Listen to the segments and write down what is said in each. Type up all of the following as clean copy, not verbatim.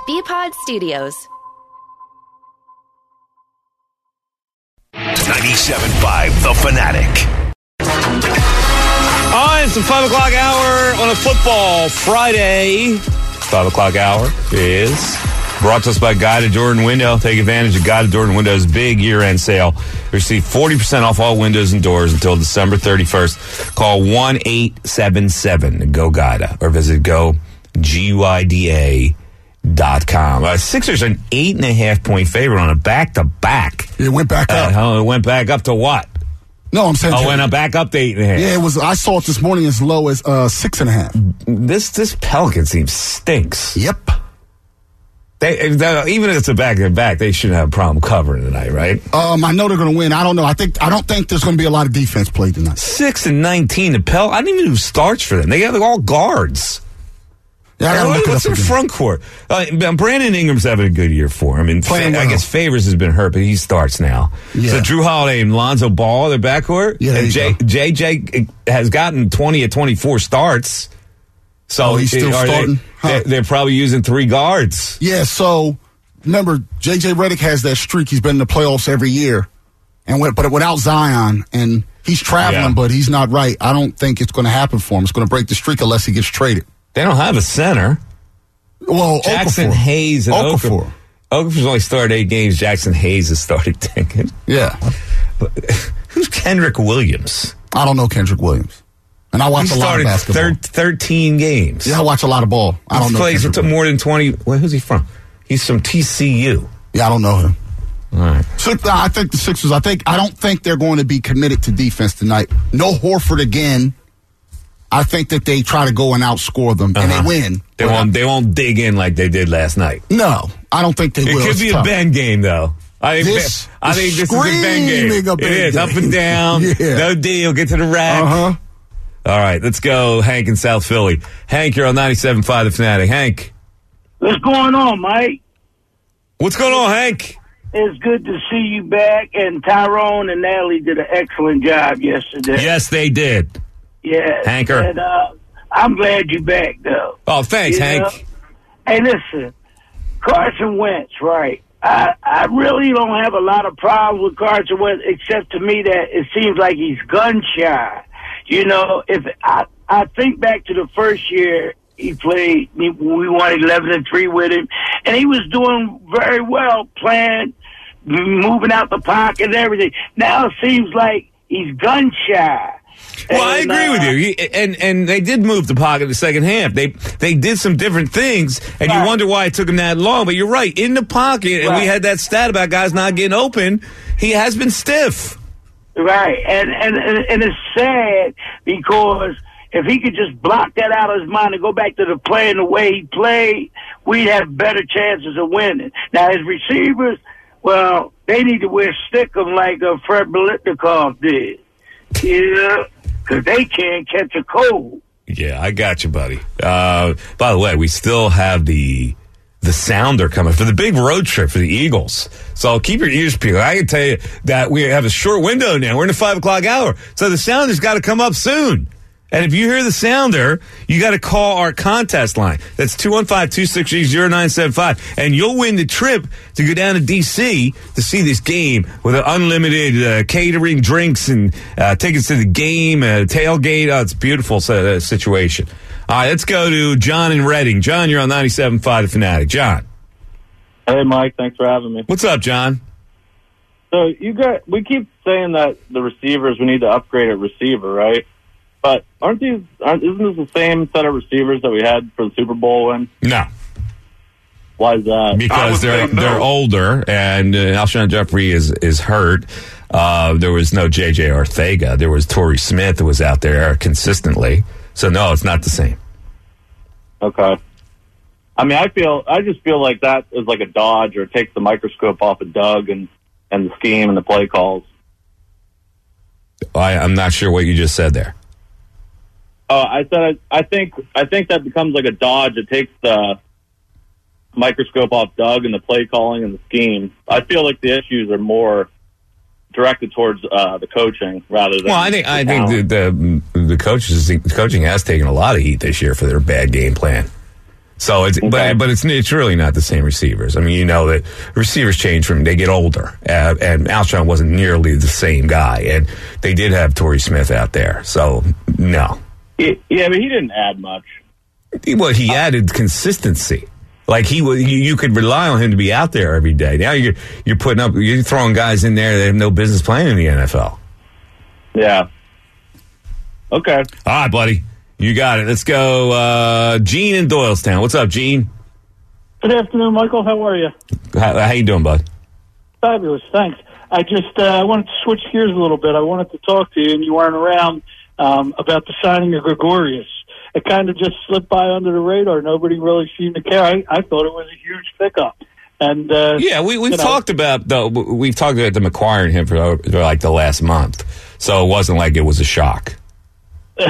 BPod Studios. 97.5 The Fanatic. All right, it's the 5 o'clock hour on a football Friday. 5 o'clock hour is brought to us by Guided Jordan Window. Take advantage of Guided Jordan Window's big year-end sale. Receive 40% off all windows and doors until December 31st. Call 1-877-GO-GUIDA or visit GoGuida.com. Sixers an 8.5-point favorite on a back-to-back. It went back up. It went back up to what? No, I'm saying. Oh, went back up to 8.5. Yeah, it was. I saw it this morning as low as 6.5. This Pelican team stinks. Yep. Even if it's a back-to-back, they shouldn't have a problem covering tonight, right? I know they're going to win. I don't know. I don't think there's going to be a lot of defense played tonight. 6-19. The Pel. I don't even know who starts for them. They have all guards. Yeah, what's their front court? Brandon Ingram's having a good year for him. And I guess Favors has been hurt, but he starts now. Yeah. So Drew Holiday and Lonzo Ball, their backcourt. Yeah, and JJ has gotten 20 of 24 starts. So he's still starting? They're probably using 3 guards. Yeah, so remember, J.J. Redick has that streak. He's been in the playoffs every year, but without Zion, and he's traveling, but he's not right. I don't think it's going to happen for him. It's going to break the streak unless he gets traded. They don't have a center. Well, Jackson Okafor. Hayes and Okafor. Okafor's only started 8 games. Jackson Hayes has started 10 games. Yeah. But who's Kendrick Williams? I don't know Kendrick Williams. And I watch a lot of basketball. 13 games. Yeah, I watch a lot of ball. I don't know. He plays more than 20. Well, who's he from? He's from TCU. Yeah, I don't know him. All right. So I think the Sixers, I don't think they're going to be committed to defense tonight. No Horford again. I think that they try to go and outscore them, and they win. They won't dig in like they did last night. No, I don't think they will. It could be a Ben game, though. I think this is a Ben game. It is up and down. Yeah. No deal. Get to the rack. All right, let's go, Hank in South Philly. Hank, you're on 97.5 The Fanatic. Hank. What's going on, Mike? What's going on, Hank? It's good to see you back, and Tyrone and Natalie did an excellent job yesterday. Yes, they did. Yeah. Hanker. And I'm glad you're back, though. Oh, thanks, Hank. Hey, listen, Carson Wentz, right? I really don't have a lot of problems with Carson Wentz, except to me that it seems like he's gun shy. You know, if I think back to the first year he played, we won 11-3 with him, and he was doing very well, playing, moving out the pocket and everything. Now it seems like he's gun shy. Well, I agree with you. And they did move the pocket in the second half. They did some different things, and you wonder why it took him that long. But you're right. In the pocket, and we had that stat about guys not getting open, he has been stiff. Right. And it's sad because if he could just block that out of his mind and go back to the playing the way he played, we'd have better chances of winning. Now, his receivers, well, they need to wear stickum like Fred Biletnikoff did. Yeah, because they can't catch a cold. Yeah, I got you, buddy. By the way, we still have the sounder coming for the big road trip for the Eagles. So keep your ears peeled. I can tell you that we have a short window now. We're in the 5 o'clock hour. So the sounder's got to come up soon. And if you hear the sounder, you got to call our contest line. That's 215-263-0975. And you'll win the trip to go down to D.C. to see this game with unlimited catering, drinks, and tickets to the game, tailgate. Oh, it's a beautiful situation. All right, let's go to John in Reading. John, you're on 97.5 The Fanatic. John. Hey, Mike. Thanks for having me. What's up, John? So we keep saying that the receivers, we need to upgrade at receiver, right? But isn't this the same set of receivers that we had for the Super Bowl win? No. Why is that? Because they're older, and Alshon Jeffrey is hurt. There was no J.J. Arcega. There was Torrey Smith that was out there consistently. So, no, it's not the same. Okay. I mean, I just feel like that is like a dodge, or it takes the microscope off of Doug and the scheme and the play calls. I'm not sure what you just said there. I think that becomes like a dodge. It takes the microscope off Doug and the play calling and the scheme. I feel like the issues are more directed towards the coaching rather than. Well, I think the coaching has taken a lot of heat this year for their bad game plan. So it's but it's really not the same receivers. I mean, you know that receivers change they get older, and Alshon wasn't nearly the same guy, and they did have Torrey Smith out there. So no, yeah, but he didn't add much. Well, he added consistency. Like you could rely on him to be out there every day. Now you're throwing guys in there that have no business playing in the NFL. Yeah. Okay. All right, buddy. You got it. Let's go. Gene in Doylestown. What's up, Gene? Good afternoon, Michael. How are you? How you doing, bud? Fabulous. Thanks. I just I wanted to switch gears a little bit. I wanted to talk to you, and you weren't around, about the signing of Gregorius. It kind of just slipped by under the radar. Nobody really seemed to care. I thought it was a huge pickup. And yeah, we've talked about them acquiring him for like the last month, so it wasn't like it was a shock. But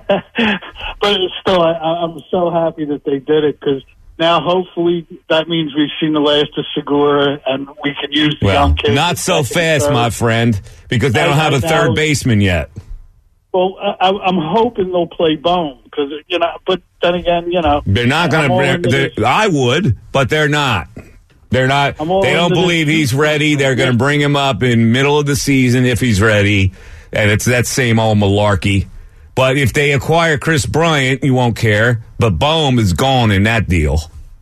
it's still, I'm so happy that they did it, because now hopefully that means we've seen the last of Segura and we can use the young kids. Not so fast, my friend, because they don't have a third baseman yet. Well, I'm hoping they'll play Bohm, because but then again, they're not going to. I would, but they're not. They're not. They don't believe he's ready. They're going to bring him up in middle of the season if he's ready, and it's that same old malarkey. But if they acquire Chris Bryant, you won't care. But Bohm is gone in that deal.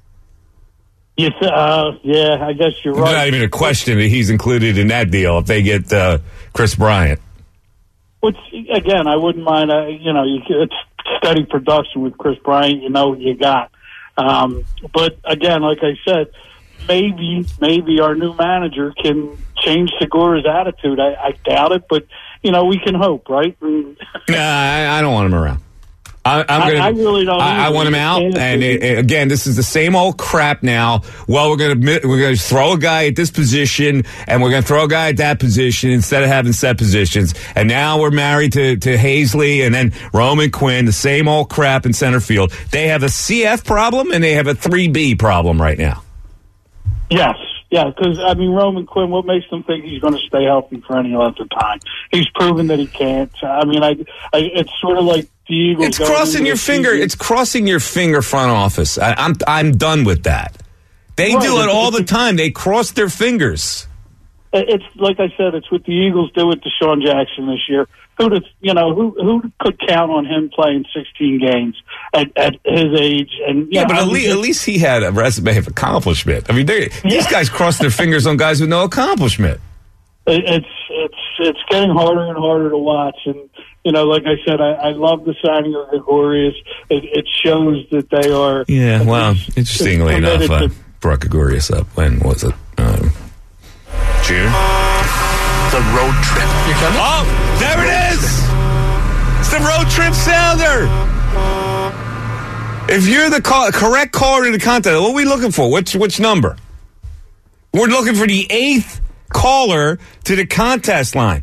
Yeah, I guess you're right. It's not even a question that he's included in that deal if they get Chris Bryant. Which, again, I wouldn't mind. It's steady production with Chris Bryant. You know what you got. But, again, like I said, maybe our new manager can change Segura's attitude. I doubt it, but we can hope, right? Nah, I don't want him around. I really don't. I want him out. And again, this is the same old crap now. Well, we're going to throw a guy at this position, and we're going to throw a guy at that position instead of having set positions. And now we're married to Hazley and then Roman Quinn, the same old crap in center field. They have a CF problem and they have a 3B problem right now. Yes. Yeah, because, Roman Quinn, what makes them think he's going to stay healthy for any length of time? He's proven that he can't. It's sort of like the Eagles. It's crossing your finger. It's crossing your finger front office. I'm done with that. They do it all the time. They cross their fingers. It's like I said, it's what the Eagles did with Deshaun Jackson this year. Who could count on him playing 16 games at his age? And but at least he had a resume of accomplishment. I mean, these guys cross their fingers on guys with no accomplishment. It's getting harder and harder to watch, and like I said, I love the signing of Gregorius. It shows that they are. Yeah, well, interestingly enough, I brought Gregorius up. When was it? June. The road trip. Oh, there it is! It's the road trip sounder. If you're the correct caller to the contest, what are we looking for? Which number? We're looking for the 8th caller to the contest line.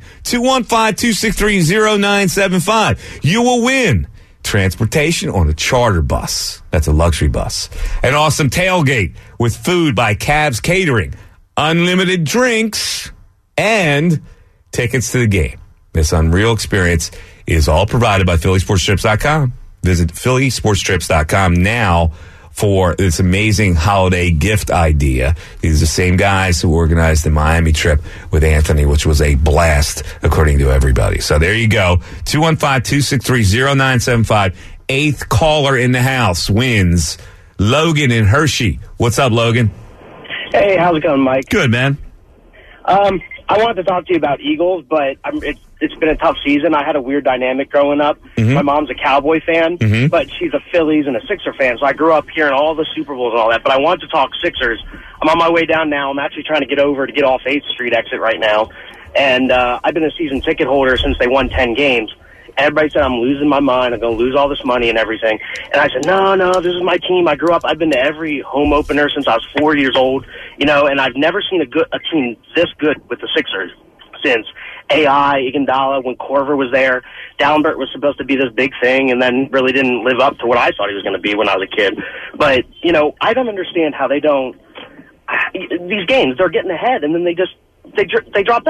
215-263-0975. You will win transportation on a charter bus. That's a luxury bus. An awesome tailgate with food by Cavs Catering. Unlimited drinks and tickets to the game. This unreal experience is all provided by PhillySportsTrips.com. Visit PhillySportsTrips.com now for this amazing holiday gift idea. These are the same guys who organized the Miami trip with Anthony, which was a blast, according to everybody. So there you go. 215-263-0975. 8th caller in the house wins. Logan in Hershey. What's up, Logan? Hey, how's it going, Mike? Good, man. I wanted to talk to you about Eagles, but it's been a tough season. I had a weird dynamic growing up. Mm-hmm. My mom's a Cowboy fan, but she's a Phillies and a Sixer fan, so I grew up hearing all the Super Bowls and all that, but I wanted to talk Sixers. I'm on my way down now. I'm actually trying to get off 8th Street exit right now, and I've been a season ticket holder since they won 10 games. Everybody said I'm losing my mind. I'm going to lose all this money and everything. And I said, no, this is my team. I grew up. I've been to every home opener since I was 4 years old, and I've never seen a team this good with the Sixers since AI, Iguodala, when Korver was there. Dallenberg was supposed to be this big thing and then really didn't live up to what I thought he was going to be when I was a kid. But, I don't understand how they don't – these games, they're getting ahead, and then they drop back.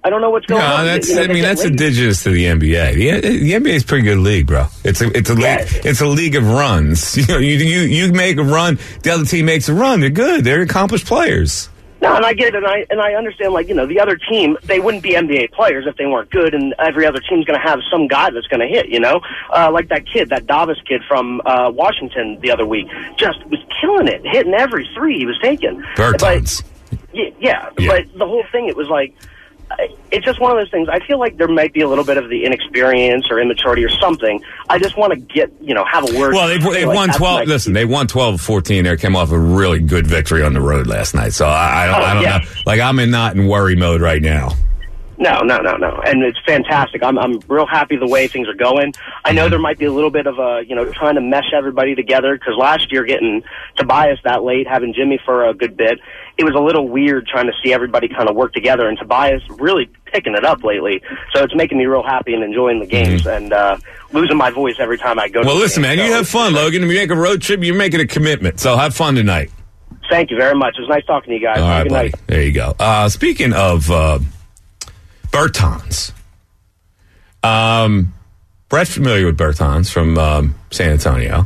I don't know what's going on. That's indigenous to the NBA. The NBA is a pretty good league, bro. It's a league. It's a league of runs. You make a run, the other team makes a run. They're good. They're accomplished players. No, and I get it, and I understand. The other team, they wouldn't be NBA players if they weren't good, and every other team's going to have some guy that's going to hit. Like that Davis kid from Washington the other week, just was killing it, hitting every three he was taking. Bertans. Yeah, but the whole thing, it was like, it's just one of those things. I feel like there might be a little bit of the inexperience or immaturity or something. I just want to have a word. Well, they've won 12. Listen, they won 12-14. They came off a really good victory on the road last night. So I don't know. Like, I'm not in worry mode right now. No. And it's fantastic. I'm real happy the way things are going. I know there might be a little bit of trying to mesh everybody together, because last year getting Tobias that late, having Jimmy for a good bit, it was a little weird trying to see everybody kind of work together, and Tobias really picking it up lately. So it's making me real happy and enjoying the games, and losing my voice every time I go to the listen, game. man, you have fun, Logan. If you make a road trip, you're making a commitment. So have fun tonight. Thank you very much. It was nice talking to you guys. All right, good buddy. night. There you go. Speaking of Bertans, Brett's familiar with Bertans from San Antonio,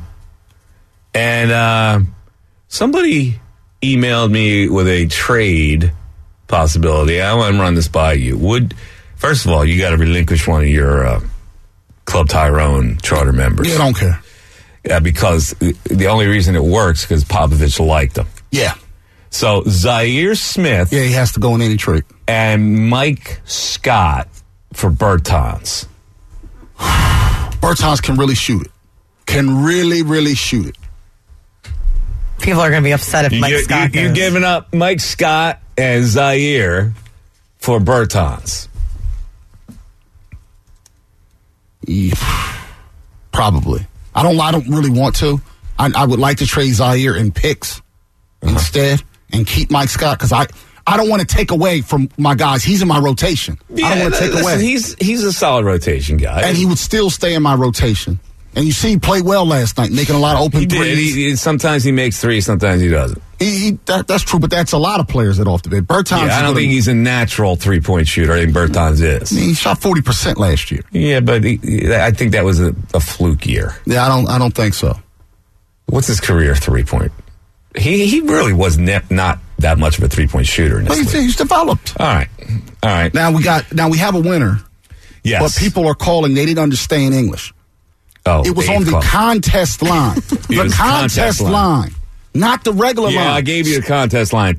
and somebody emailed me with a trade possibility. I want to run this by you. First of all, you got to relinquish one of your Club Tyrone charter members. Yeah, I don't care. Yeah, because the only reason it works because Popovich liked him. Yeah. So Zaire Smith. Yeah, he has to go in any trade. And Mike Scott for Bertans. Bertans can really shoot it. Can really, really shoot it. People are going to be upset if Mike Scott goes. You're giving up Mike Scott and Zaire for Bertans. Yeah, probably. I don't really want to. I would like to trade Zaire and picks instead and keep Mike Scott, because I don't want to take away from my guys. He's in my rotation. Yeah, I don't want to take away. He's a solid rotation guy. And he would still stay in my rotation. And you see, he played well last night, making a lot of open threes. Sometimes he makes threes, sometimes he doesn't. That's true, but that's a lot of players that off the bed. Bertans. Yeah, I don't think he's a natural 3-point shooter. I think Bertans is. He shot 40% last year. Yeah, but I think that was a fluke year. Yeah, I don't think so. What's his career 3-point? He really was not that much of a 3-point shooter. But he's developed. All right. Now we have a winner. Yes. But people are calling. They didn't understand English. Oh, it was on the contest line. The contest line. Not the regular line. Yeah, I gave you the contest line.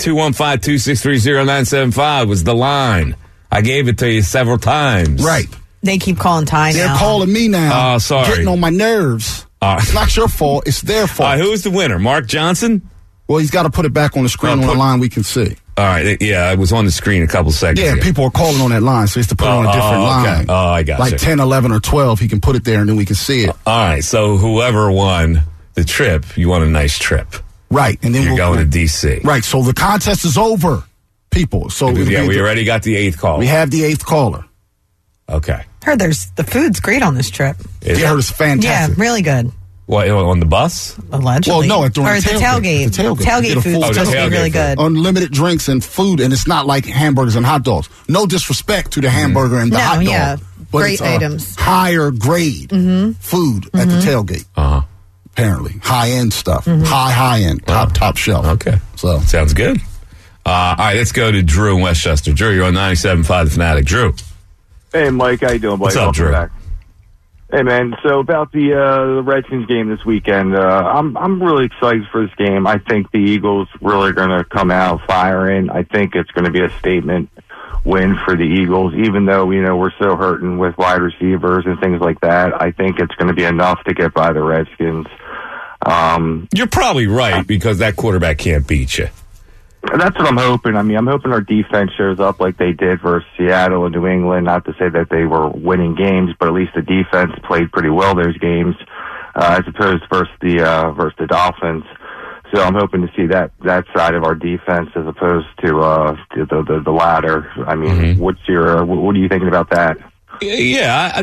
215-263-0975 was the line. I gave it to you several times. Right. They keep calling Ty now. They're calling me now. Oh, sorry. Getting on my nerves. It's not your fault. It's their fault. Who's the winner? Mark Johnson? Well, he's got to put it back on the screen on the line we can see. All right. Yeah, it was on the screen a couple seconds ago. People are calling on that line, so he has to put it on a different line. Oh, I got you. 10, 11, or 12, he can put it there, and then we can see it. All right. So whoever won the trip, you want a nice trip. Right. And then you're going to D.C. Right. So the contest is over, people. So we already got the 8th caller. We have the 8th caller. Okay. Heard the food's great on this trip. It's fantastic. Yeah, really good. What, on the bus? Allegedly. Well, no, during the tailgate. Tailgate food's supposed to be really good. Unlimited drinks and food, and it's not like hamburgers and hot dogs. No disrespect to the hamburger and the hot dog. Yeah, but great it's items. Higher grade food at the tailgate. Apparently. High-end stuff. High-end. Top shelf. Okay. So sounds good. All right, let's go to Drew in Westchester. Drew, you're on 97.5 The Fanatic. Drew. Hey, Mike. How you doing, buddy? What's up, Drew? Back. Hey, man. So about the Redskins game this weekend, I'm really excited for this game. I think the Eagles really are going to come out firing. I think it's going to be a statement win for the Eagles, even though we're so hurting with wide receivers and things like that. I think it's going to be enough to get by the Redskins. You're probably right, because that quarterback can't beat you. That's what I'm hoping. I mean, I'm hoping our defense shows up like they did versus Seattle and New England. Not to say that they were winning games, but at least the defense played pretty well those games, as opposed versus the Dolphins. So I'm hoping to see that side of our defense as opposed to the latter. I mean, what are you thinking about that? Yeah,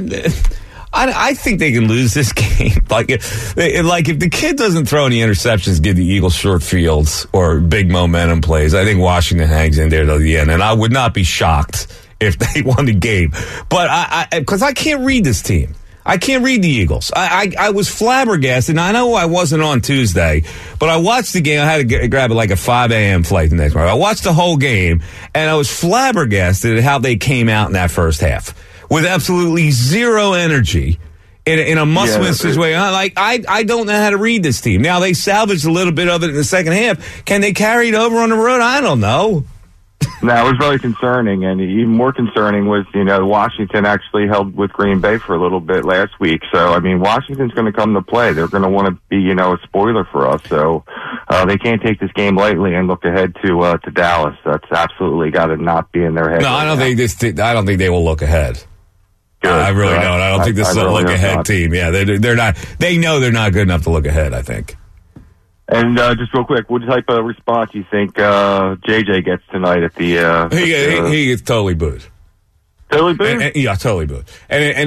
I think they can lose this game. Like if the kid doesn't throw any interceptions, give the Eagles short fields or big momentum plays, I think Washington hangs in there to the end. And I would not be shocked if they won the game. But because I can't read this team. I can't read the Eagles. I was flabbergasted. I know I wasn't on Tuesday, but I watched the game. I had to grab it like a 5 a.m. flight the next morning. I watched the whole game, and I was flabbergasted at how they came out in that first half with absolutely zero energy in a must-win situation. I don't know how to read this team. Now, they salvaged a little bit of it in the second half. Can they carry it over on the road? I don't know. No, it was very concerning, and even more concerning was, Washington actually held with Green Bay for a little bit last week. So, I mean, Washington's going to come to play. They're going to want to be, a spoiler for us. So, they can't take this game lightly and look ahead to Dallas. That's absolutely got to not be in their head. No, I don't think they will look ahead. Good. I really don't. I don't think this is a look ahead team. Yeah, they're not. They know they're not good enough to look ahead, I think. And just real quick, what type of response do you think JJ gets tonight at the? He gets totally booed. Totally booed? Yeah, totally booed. And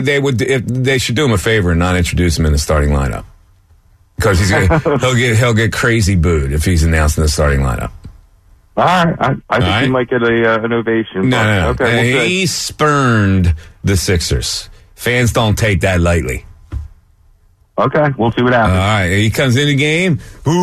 they should do him a favor and not introduce him in the starting lineup, because he'll get crazy booed if he's announced in the starting lineup. All right, I think he might get an ovation. No. Okay, he spurned the Sixers. Fans don't take that lightly. Okay, we'll see what happens. All right, he comes in the game.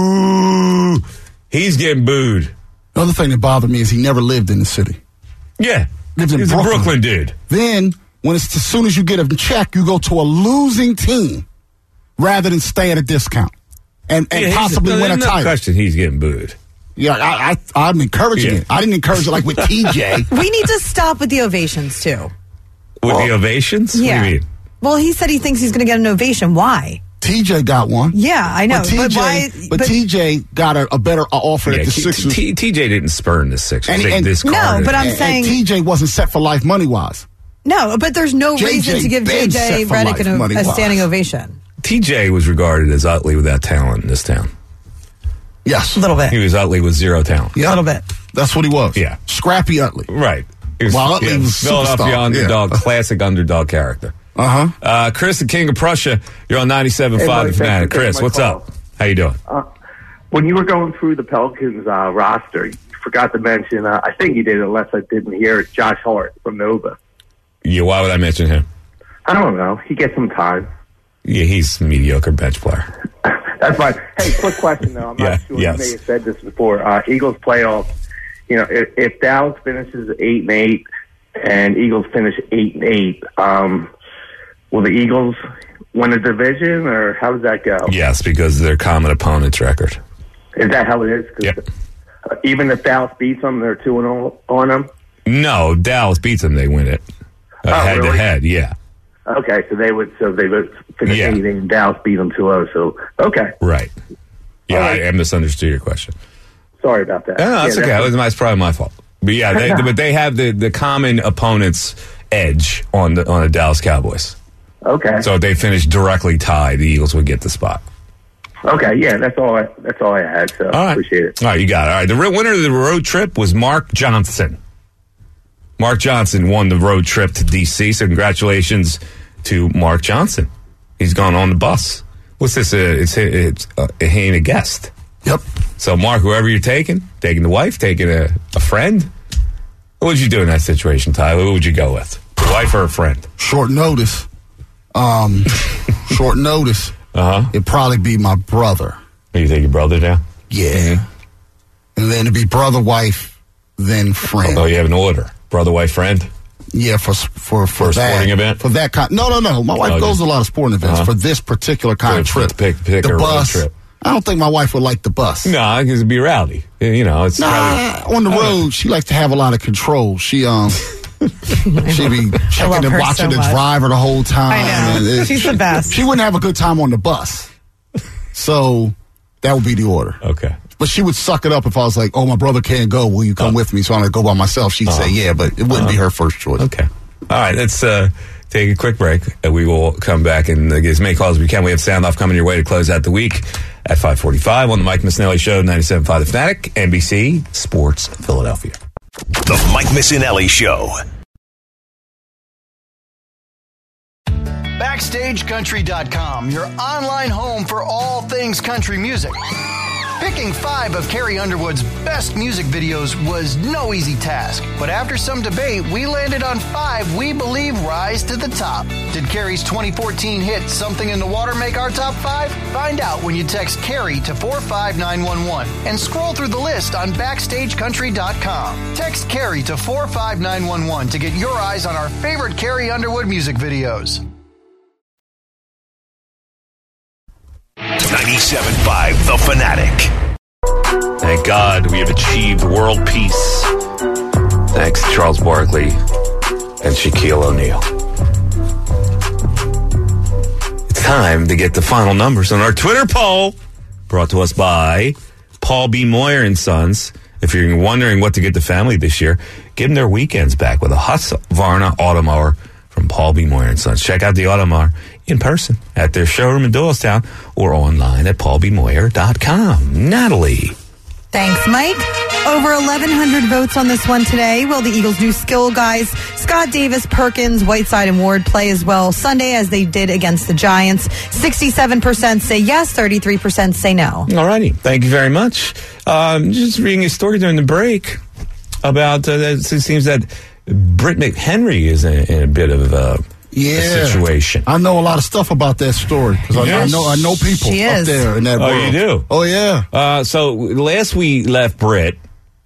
Boo! He's getting booed. The other thing that bothered me is he never lived in the city. Yeah, he's a Brooklyn dude. Then, as soon as you get a check, you go to a losing team rather than stay at a discount and possibly win a title. No question, he's getting booed. Yeah, I'm encouraging it. I didn't encourage it like with TJ. We need to stop with the ovations, too. With the ovations? Yeah. What do you mean? Well, he said he thinks he's going to get an ovation. Why? TJ got one. Yeah, I know. But TJ got a better offer at the Sixers. TJ didn't spurn the Sixers. No, but I'm saying TJ wasn't set for life money-wise. No, but there's no reason to give JJ Redick a standing ovation. TJ was regarded as Utley without talent in this town. Yes. A little bit. He was Utley with zero talent. Yeah. A little bit. That's what he was. Yeah. Scrappy Utley. Right. Utley was Philadelphia underdog, classic underdog character. Chris, the King of Prussia, you're on 97.5 The Fanatic. Chris, what's up? How you doing? When you were going through the Pelicans roster, you forgot to mention, I think you did, unless I didn't hear it, Josh Hart from Nova. Yeah, why would I mention him? I don't know. He gets some time. Yeah, he's a mediocre bench player. That's fine. Hey, quick question, though. I'm not sure you may have said this before. Eagles playoffs, if Dallas finishes 8-8 and Eagles finish 8-8, will the Eagles win a division, or how does that go? Yes, because of their common opponent's record. Is that how it is? Yep. Even if Dallas beats them, they're 2-0 on them? No, Dallas beats them, they win it. Head to head, yeah. Okay, so they would finish 8-8 and Dallas beat them 2-0. So okay, right. Yeah, right. I misunderstood your question. Sorry about that. No, it's okay. It's probably my fault. But yeah, they have the common opponent's edge on the Dallas Cowboys. Okay. So if they finish directly tied, the Eagles would get the spot. Okay, yeah, that's all I had. So appreciate it. All right, you got it. All right, the winner of the road trip was Mark Johnson. Mark Johnson won the road trip to D.C., so congratulations to Mark Johnson. He's gone on the bus. What's this? He ain't a guest. Yep. So, Mark, whoever you're taking the wife, taking a friend, what would you do in that situation, Tyler? Who would you go with? A wife or a friend? Short notice. Short notice. It'd probably be my brother. You take your brother down? Yeah. Mm-hmm. And then it'd be brother, wife, then friend. Oh, you have an order. Brother, wife, friend? Yeah, for a that sporting event? For that kind. No. My wife goes to a lot of sporting events. For this particular kind of trip. Pick the a bus. road trip. I don't think my wife would like the bus. No, because it'd be rowdy. It's on the road, she likes to have a lot of control. She'd be checking and watching the driver the whole time. I know. She's the best. She wouldn't have a good time on the bus. So that would be the order. Okay. But she would suck it up if I was like, oh, my brother can't go. Will you come with me? So I'm going to go by myself. She'd say, yeah, but it wouldn't be her first choice. Okay. All right. Let's take a quick break. We will come back and get as many calls as we can. We have Sound Off coming your way to close out the week at 5:45 on the Mike Missinelli Show, 97.5 The Fanatic, NBC Sports Philadelphia. The Mike Missinelli Show. BackstageCountry.com, your online home for all things country music. Picking 5 of Carrie Underwood's best music videos was no easy task, but after some debate, we landed on 5 we believe rise to the top. Did Carrie's 2014 hit Something in the Water make our top 5? Find out when you text Carrie to 45911 and scroll through the list on BackstageCountry.com. Text Carrie to 45911 to get your eyes on our favorite Carrie Underwood music videos. 97.5 The Fanatic. Thank God we have achieved world peace. Thanks to Charles Barkley and Shaquille O'Neal. It's time to get the final numbers on our Twitter poll, brought to us by Paul B. Moyer and Sons. If you're wondering what to get the family this year, give them their weekends back with a Husqvarna Automower from Paul B. Moyer and Sons. Check out the Automower in person at their showroom in Doylestown or online at paulbmoyer.com. Natalie. Thanks, Mike. Over 1,100 votes on this one today. Will the Eagles' new skill guys, Scott Davis, Perkins, Whiteside, and Ward, play as well Sunday as they did against the Giants? 67% say yes, 33% say no. All righty. Thank you very much. Just reading a story during the break about it seems that Britt McHenry is in a bit of a situation. I know a lot of stuff about that story because I know people up there in that world. Oh, you do? Oh, yeah. So last we left Britt,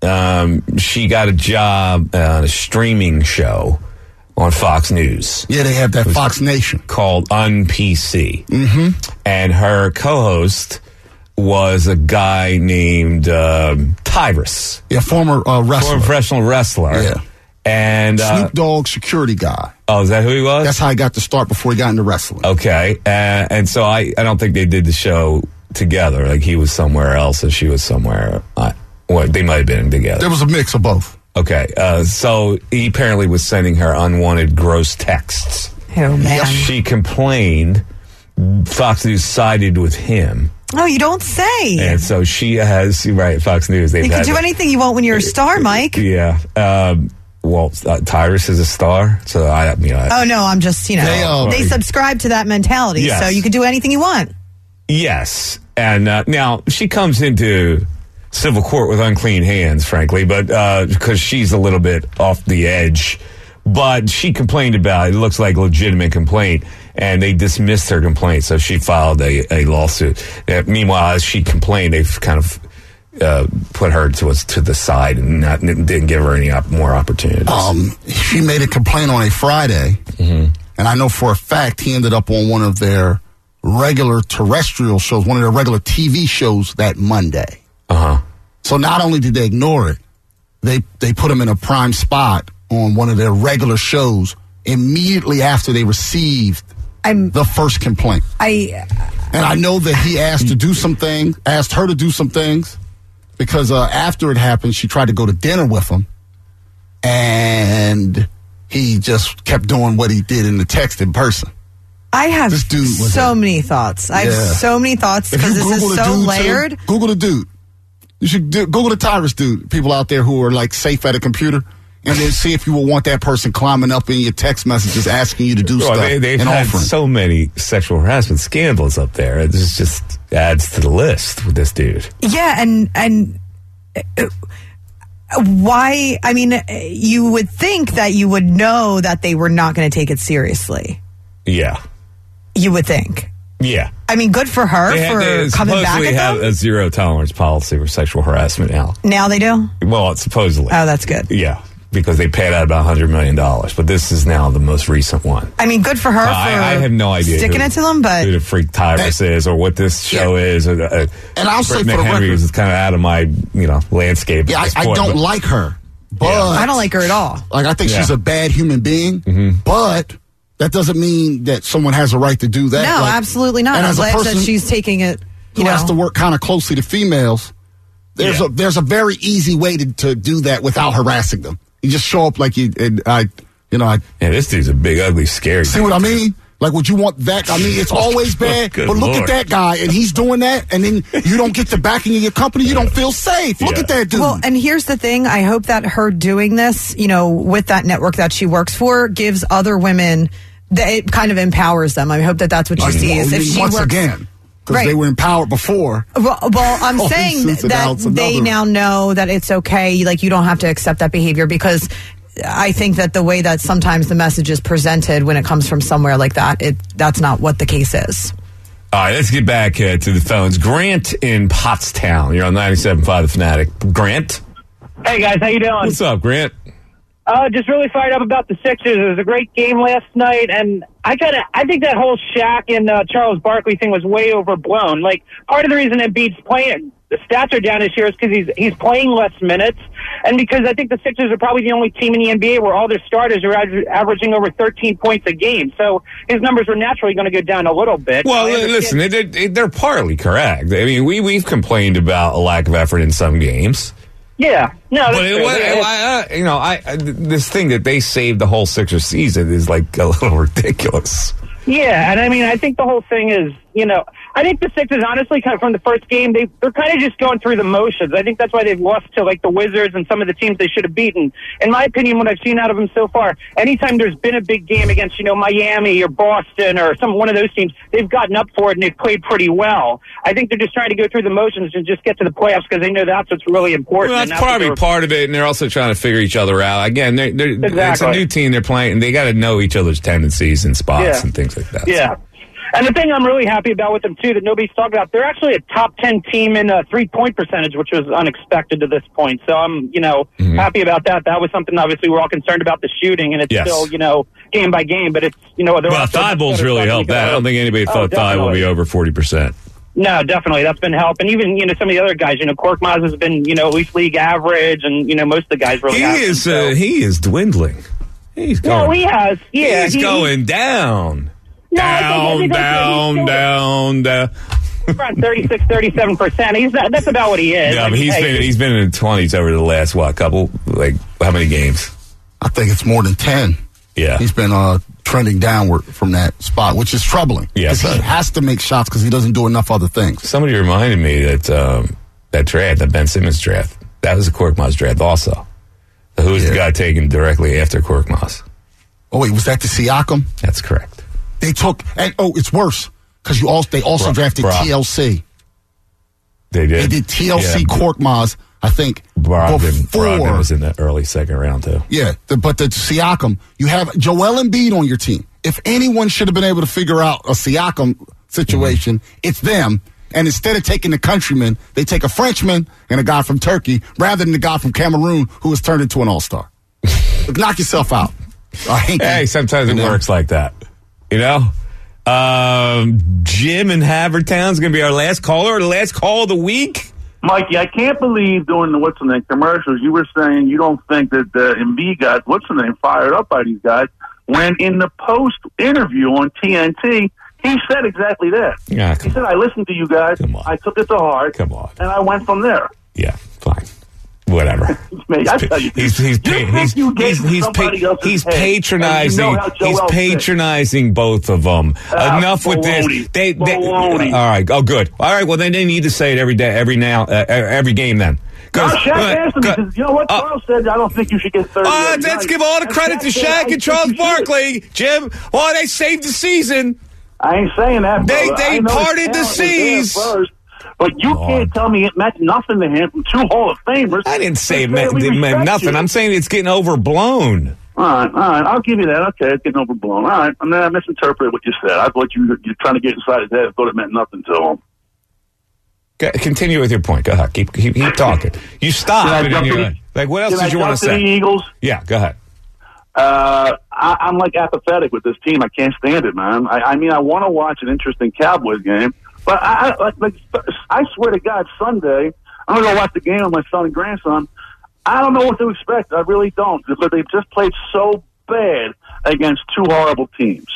she got a job on a streaming show on Fox News. Yeah, they have that Fox Nation called UnPC. Mm-hmm. And her co-host was a guy named Tyrus. Yeah, former wrestler. Former professional wrestler. Yeah. And Snoop Dogg security guy. Oh, is that who he was? That's how he got to start before he got into wrestling. Okay. And so I don't think they did the show together. Like he was somewhere else and she was somewhere. They might have been together. There was a mix of both. Okay. So he apparently was sending her unwanted gross texts. Oh, man. She complained. Fox News sided with him. Oh, you don't say. And so she has, right, Fox News. You can do anything you want when you're a star, Mike. Yeah. Well, Tyrus is a star, so oh no, I'm just they subscribe to that mentality, yes. So you can do anything you want. Yes, and now she comes into civil court with unclean hands, frankly, but because she's a little bit off the edge. But she complained about it. It looks like a legitimate complaint, and they dismissed her complaint, so she filed a lawsuit. Meanwhile, as she complained, they've kind of put her to the side and didn't give her any more opportunities. She made a complaint on a Friday, mm-hmm. and I know for a fact he ended up on one of their regular terrestrial shows, one of their regular TV shows that Monday. Uh-huh. So not only did they ignore it, they put him in a prime spot on one of their regular shows immediately after they received the first complaint. And I know that he asked her to do some things. Because after it happened, she tried to go to dinner with him, and he just kept doing what he did in the text in person. I have so many thoughts. I have so many thoughts because this is so layered. Google the dude. You should Google the Tyrus dude. People out there who are like safe at a computer. And then see if you will want that person climbing up in your text messages asking you to do stuff. They've had so many sexual harassment scandals up there. It just adds to the list with this dude. Yeah, and why? I mean, you would think that you would know that they were not going to take it seriously. Yeah. You would think. Yeah. I mean, good for her for coming back at them. They have a zero tolerance policy for sexual harassment now. Now they do? Well, supposedly. Oh, that's good. Yeah. Because they paid out about $100 million. But this is now the most recent one. I mean, good for her I have no idea sticking it to them, but who the freak Tyrus is or what this show is. And I'll say for the record, is kind of out of my landscape. Yeah, I don't like her. But I don't like her at all. Like I think she's a bad human being. Mm-hmm. But that doesn't mean that someone has a right to do that. No, absolutely not. I'm glad that she's taking it. Who has to work kind of closely to females. There's a very easy way to do that without harassing them. You just show up like yeah, this dude's a big, ugly, scary. See what I mean? Like, would you want that? I mean, it's always bad, but look at that guy, and he's doing that, and then you don't get the backing of your company. You don't feel safe. Look at that dude. Well, and here's the thing. I hope that her doing this, with that network that she works for, gives other women, it kind of empowers them. I hope that that's what she sees. If she works again. because they were empowered before. Well, I'm saying that they now know that it's okay. Like, you don't have to accept that behavior, because I think that the way that sometimes the message is presented when it comes from somewhere like that, that's not what the case is. All right, let's get back to the phones. Grant in Pottstown. You're on 97.5 The Fanatic. Grant? Hey, guys. How you doing? What's up, Grant? Just really fired up about the Sixers. It was a great game last night, and I think that whole Shaq and Charles Barkley thing was way overblown. Like, part of the reason Embiid's playing, the stats are down this year, is because he's playing less minutes, and because I think the Sixers are probably the only team in the NBA where all their starters are averaging over 13 points a game. So his numbers are naturally going to go down a little bit. Well, listen, they're partly correct. I mean, we've complained about a lack of effort in some games. Yeah, no, that's true. This thing that they saved the whole Sixers season is like a little ridiculous. Yeah, and I mean, I think the whole thing is, I think the Sixers, honestly, kind of from the first game, they're kind of just going through the motions. I think that's why they've lost to, like, the Wizards and some of the teams they should have beaten. In my opinion, what I've seen out of them so far, anytime there's been a big game against, Miami or Boston or one of those teams, they've gotten up for it and they've played pretty well. I think they're just trying to go through the motions and just get to the playoffs because they know that's what's really important. Well, that's probably part of it, and they're also trying to figure each other out. Again, it's a new team they're playing, and they got to know each other's tendencies and spots and things like that. Yeah. And the thing I'm really happy about with them, too, that nobody's talking about, they're actually a top 10 team in three-point percentage, which was unexpected to this point. So I'm, happy about that. That was something, obviously, we're all concerned about the shooting, and it's still, game by game. But it's, Thibault's really helped that. I don't think anybody thought Thibault will be over 40%. No, definitely. That's been helping. Even, some of the other guys, Korkmaz has been, at least league average, and, most of the guys really have. He is dwindling. He's going. No, he has. Yeah. He's going down. No, down. Around 36, 37%. That's about what he is. Yeah, but he's been in the 20s over the last how many games? I think it's more than 10. Yeah, he's been trending downward from that spot, which is troubling. Yeah, because he has to make shots because he doesn't do enough other things. Somebody reminded me that that draft, the Ben Simmons draft, that was a Korkmaz draft also. So who was the guy taken directly after Korkmaz? Oh wait, was that the Siakam? That's correct. They took, and it's worse because they also drafted TLC. They did. They did TLC Korkmaz, I think. Brogdon was in the early second round too. Yeah, but the Siakam, you have Joel Embiid on your team. If anyone should have been able to figure out a Siakam situation, it's them. And instead of taking the countryman, they take a Frenchman and a guy from Turkey rather than the guy from Cameroon who has turned into an all-star. Knock yourself out. Hey, sometimes it works like that. Jim in Havertown's going to be our last caller, the last call of the week. Mikey, I can't believe during the commercials you were saying you don't think that Embiid got fired up by these guys, when in the post interview on TNT he said exactly that. Yeah, he said, "I listened to you guys. I took it to heart. And I went from there." Yeah, fine. Whatever. He's patronizing both of them. Enough with this. All right. Oh, good. All right. Well, then they need to say it every day, every game. Then. Shaq asked him, because, what Charles said, I don't think you should get 30. Let's give all the credit to Shaq and Charles Barkley, Jim. Well, they saved the season. I ain't saying that, brother. They parted the seas. But you can't tell me it meant nothing to him from two Hall of Famers. I didn't say it meant nothing. I'm saying it's getting overblown. All right. I'll give you that. Okay, it's getting overblown. All right. I misinterpreted what you said. I thought you're trying to get inside his head and thought it meant nothing to him. Continue with your point. Go ahead. Keep talking. You stop. What else did you want to say? The Eagles? Yeah, go ahead. I'm apathetic with this team. I can't stand it, man. I want to watch an interesting Cowboys game. But I swear to God, Sunday, I'm going to go watch the game with my son and grandson. I don't know what to expect. I really don't, because they've just played so bad against two horrible teams.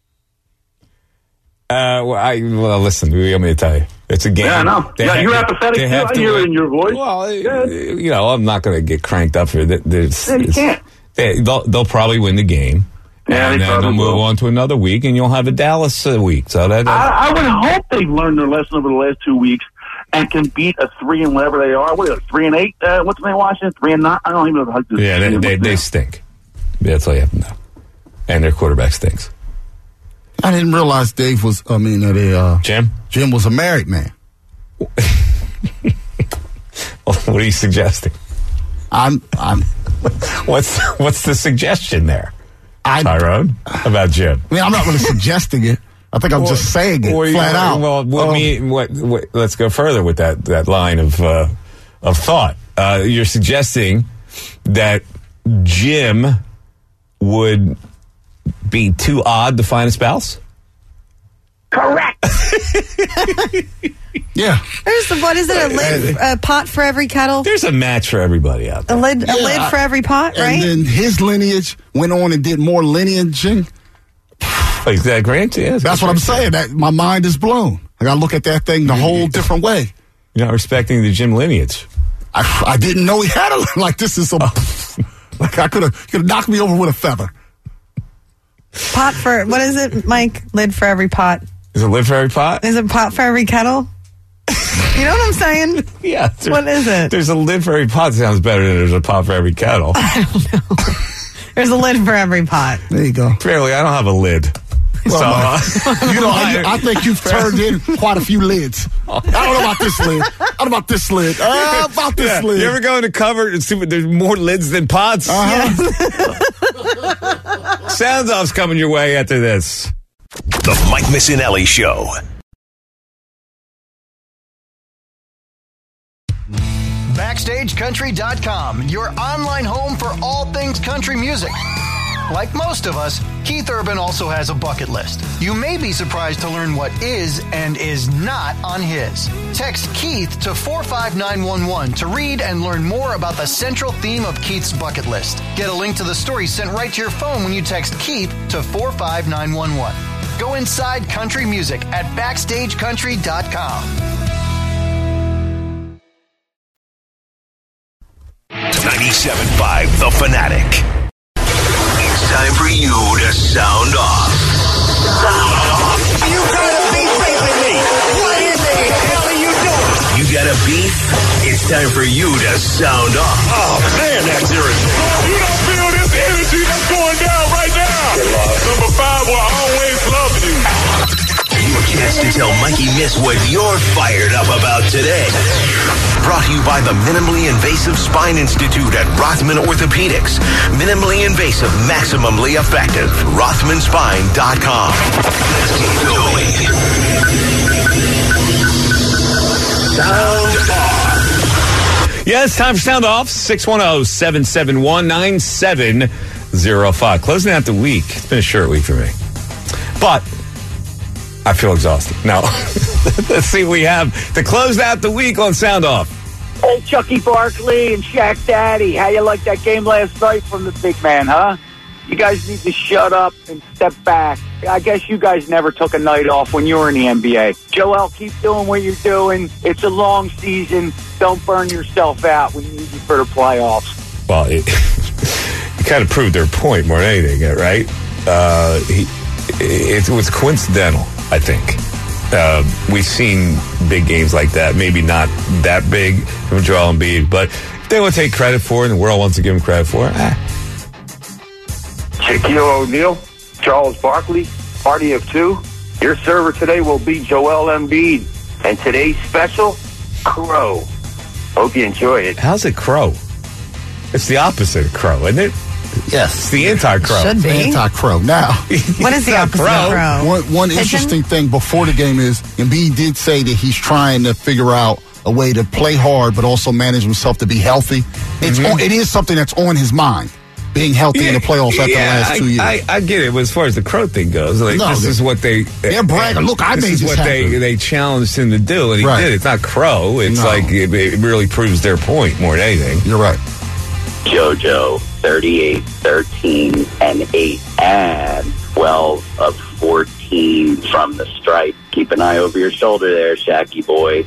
Listen, you want me to tell you? It's a game. Yeah, I know. You're apathetic too. I hear it in your voice. Well, I'm not going to get cranked up for it. You can't. They'll probably win the game. Yeah, and then they'll move on to another week, and you'll have a Dallas week. So I would hope they've learned their lesson over the last 2 weeks and can beat a 3 and whatever they are. What are they, 3-8? What's the name, Washington? 3-9? I don't even know how to do this. Yeah, they stink. That's all you have to know. And their quarterback stinks. I didn't realize Jim was a married man. What are you suggesting? What's the suggestion there, Tyrone, about Jim? I mean, I'm not really suggesting it. I think I'm just saying it flat out. Well, let's go further with that line of thought. You're suggesting that Jim would be too odd to find a spouse? Correct. Yeah. What is it? A pot for every kettle? There's a match for everybody out there. A lid for every pot, right? And then his lineage went on and did more lineaging. Is that great? Yeah, that's what I'm saying. That my mind is blown. I got to look at that thing the whole different way. You're not respecting the Jim lineage. I didn't know he had a like. This is like I could have knocked me over with a feather. Pot for what is it, Mike? Lid for every pot. Is it lid for every pot? Is it pot for every kettle? You know what I'm saying? Yeah. What is it? There's a lid for every pot. Sounds better than there's a pot for every kettle. I don't know. There's a lid for every pot. There you go. Apparently, I don't have a lid. Well, I think you've turned in quite a few lids. I don't know about this lid. I don't know about this lid. About this lid. You ever go in the cupboard and see there's more lids than pots? Uh-huh. Sounds Off's coming your way after this. The Mike Missinelli Show. BackstageCountry.com, your online home for all things country music. Like most of us, Keith Urban also has a bucket list. You may be surprised to learn what is and is not on his. Text Keith to 45911 to read and learn more about the central theme of Keith's bucket list. Get a link to the story sent right to your phone when you text Keith to 45911. Go inside country music at BackstageCountry.com. 97.5 The Fanatic. It's time for you to sound off. Sound off. You got a beef with me. What in the hell are you doing? You got a beef? It's time for you to sound off. Oh, man, that's irritating. You don't feel this energy that's going down right now. Number 5 will always love you. Your chance to tell Mikey Miss what you're fired up about today. Brought to you by the Minimally Invasive Spine Institute at Rothman Orthopedics. Minimally invasive, maximally effective. RothmanSpine.com. Let's keep going. Sound off. Yeah, it's time for Sound Off. 610-771-9705. Closing out the week. It's been a short week for me. But I feel exhausted. Now, let's see what we have to close out the week on Sound Off. Hey, Chucky Barkley and Shaq Daddy. How you like that game last night from the big man, huh? You guys need to shut up and step back. I guess you guys never took a night off when you were in the NBA. Joel, keep doing what you're doing. It's a long season. Don't burn yourself out. We need you for the playoffs. Well, it kind of proved their point more than anything, right? It was coincidental, I think. We've seen big games like that, maybe not that big from Joel Embiid, but if they want to take credit for it and the world wants to give him credit for it, Shaquille O'Neal, Charles Barkley, party of 2. Your server today will be Joel Embiid. And today's special, Crow. Hope you enjoy it. How's it Crow? It's the opposite of Crow, isn't it? Yes. It's the anti-Crow. Should be. Anti-Crow. Now, what is the opposite of Crow? One interesting thing before the game is Embiid did say that he's trying to figure out a way to play hard but also manage himself to be healthy. It is something that's on his mind, being healthy in the playoffs after the last 2 years. I get it, but as far as the Crow thing goes, this is what they're bragging. Look, I made this what happen. they challenged him to do, and he did. It's not Crow. It's like it really proves their point more than anything. You're right. JoJo, 38, 13, and 8, and 12 of 14 from the stripe. Keep an eye over your shoulder there, Shacky boy.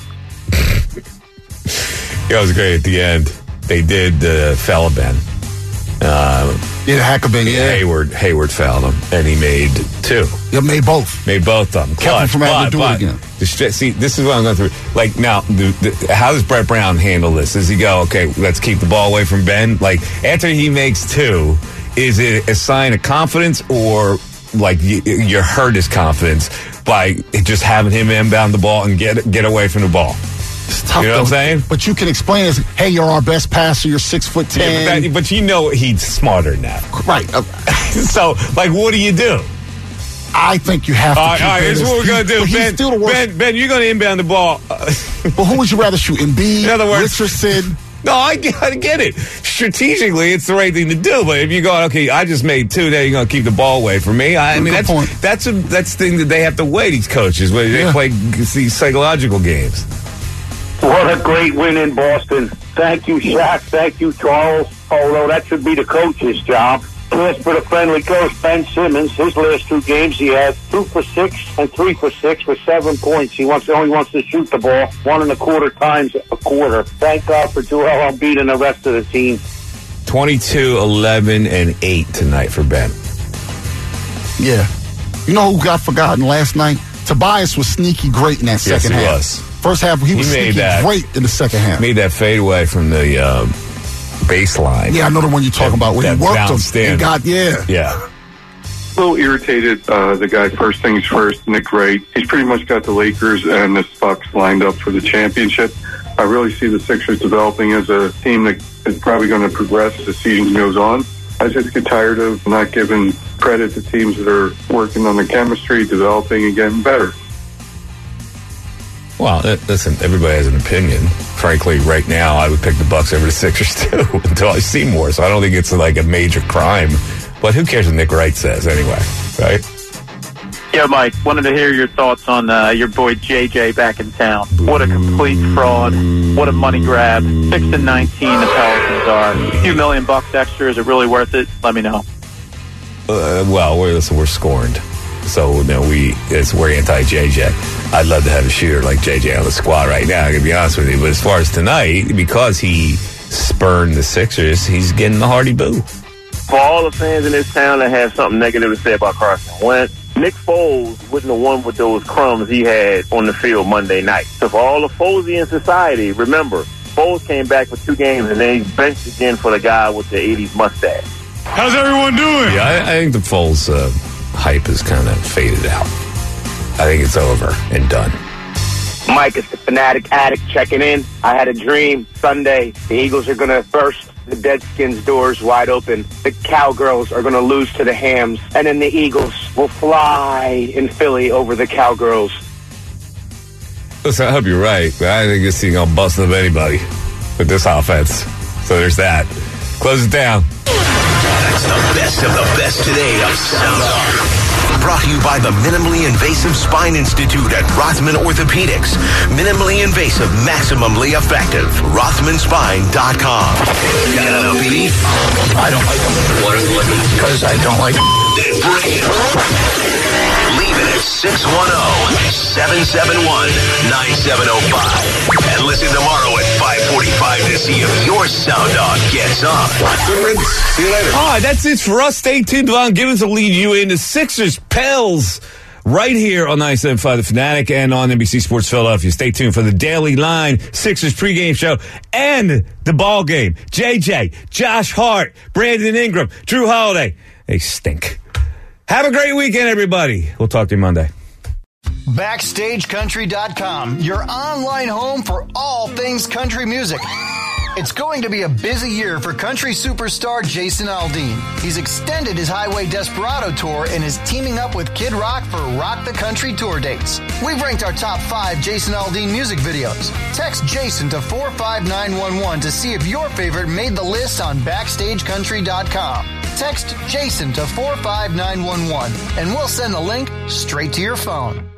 It was great at the end. They did foul Ben. Hackabin, Hayward fouled him, and he made 2. Yeah, made both. Made both of them. Kept him from having to do it again. See, this is what I'm going through. Like, now, how does Brett Brown handle this? Does he go, okay, let's keep the ball away from Ben? Like, after he makes 2, is it a sign of confidence, or like you hurt his confidence by just having him inbound the ball and get away from the ball. It's tough, you know what I'm saying? But you can explain it as, hey, you're our best passer, you're 6'10". Yeah, but you know he's smarter than that. Right. So, like, what do you do? I think you have to. All right, here's what we're going to do. Ben, you're going to inbound the ball. Well, who would you rather shoot? Embiid, in other words, Richardson? No, I get it. Strategically, it's the right thing to do. But if you go, okay, I just made 2, now you're going to keep the ball away from me. I mean, that's the thing that they have to weigh, these coaches, when they play these psychological games. What a great win in Boston. Thank you, Shaq. Thank you, Charles. Although that should be the coach's job. As for the friendly coach, Ben Simmons, his last 2 games, he had 2 for 6 and 3 for 6 with 7 points. He only wants to shoot the ball 1.25 times a quarter. Thank God for Joel Embiid and the rest of the team. 22, 11, and 8 tonight for Ben. Yeah. You know who got forgotten last night? Tobias was sneaky great in that second half. Yes, he was. First half, he was sneaky great in the second half. Made that fadeaway from the baseline. Yeah, I know the one you're talking about. When he worked him and got, Yeah. A little irritated, the guy, first things first, Nick Wright. He's pretty much got the Lakers and the Bucks lined up for the championship. I really see the Sixers developing as a team that is probably going to progress as the season goes on. I just get tired of not giving credit to teams that are working on the chemistry, developing and getting better. Well, listen, everybody has an opinion. Frankly, right now, I would pick the Bucks over the Sixers, too, until I see more. So I don't think it's like a major crime. But who cares what Nick Wright says anyway, right? Yeah, Mike, wanted to hear your thoughts on your boy JJ back in town. What a complete fraud. What a money grab. 6-19 the Pelicans are. A few $1 million extra. Is it really worth it? Let me know. Well, we're scorned. So, we're anti-JJ. I'd love to have a shooter like JJ on the squad right now, I gotta be honest with you. But as far as tonight, because he spurned the Sixers, he's getting the Hardy Boo. For all the fans in this town that have something negative to say about Carson Wentz, Nick Foles wouldn't have won with those crumbs he had on the field Monday night. So for all the Folesy in society, remember, Foles came back for 2 games and then he benched again for the guy with the 80s mustache. How's everyone doing? Yeah, I think the Foles hype is kind of faded out. I think it's over and done. Mike, it's the Fanatic Addict checking in. I had a dream Sunday. The Eagles are going to burst the Deadskins' doors wide open. The Cowgirls are going to lose to the Hams. And then the Eagles will fly in Philly over the Cowgirls. Listen, I hope you're right, but I think this thing going to bust up anybody with this offense. So there's that. Close it down. That's the best of the best today of Sound Off. Brought to you by the Minimally Invasive Spine Institute at Rothman Orthopedics. Minimally invasive, maximally effective. RothmanSpine.com. Got an LPD? I don't like them. Because I don't like them. Leave it at 610-771-9705. And listen tomorrow at 5:45 to see if your sound dog gets on. Good riddance. See you later. All right, that's it for us. Stay tuned. Devon Gibbons will lead you into Sixers Pels right here on 97.5 The Fanatic and on NBC Sports Philadelphia. Stay tuned for the Daily Line Sixers pregame show and the ball game. JJ, Josh Hart, Brandon Ingram, Drew Holiday. They stink. Have a great weekend, everybody. We'll talk to you Monday. BackstageCountry.com, your online home for all things country music. It's going to be a busy year for country superstar Jason Aldean. He's extended his Highway Desperado tour and is teaming up with Kid Rock for Rock the Country tour dates. We've ranked our top 5 Jason Aldean music videos. Text Jason to 45911 to see if your favorite made the list on BackstageCountry.com. Text Jason to 45911 and we'll send the link straight to your phone.